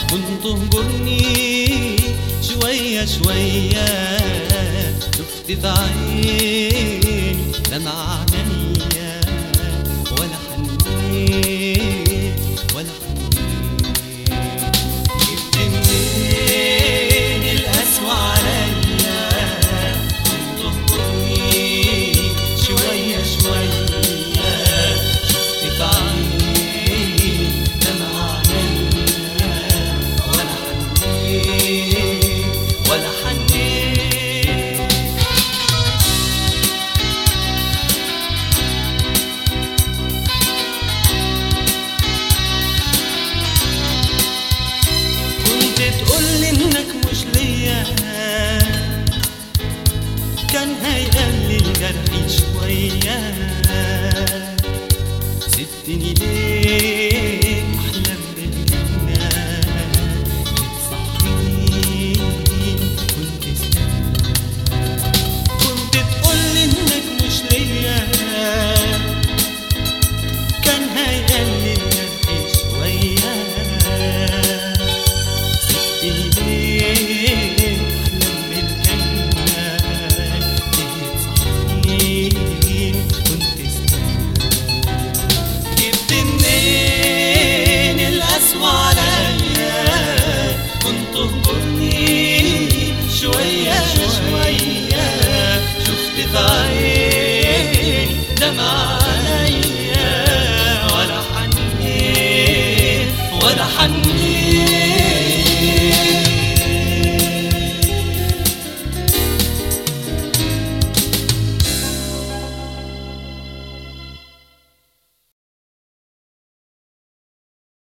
كنت تهجرني شوية شوية، شفت في عيني دمع عينيا، ولا حنيت ولا حنيت. جبت منين القسوة عليا؟ كنت تهجرني شوية شوية، شفت في عيني دمع عينيا، ولا حنيت ولا حنيت. تقولي انك مش ليا، كان هيقلل جرحي شوية. سبتني ليه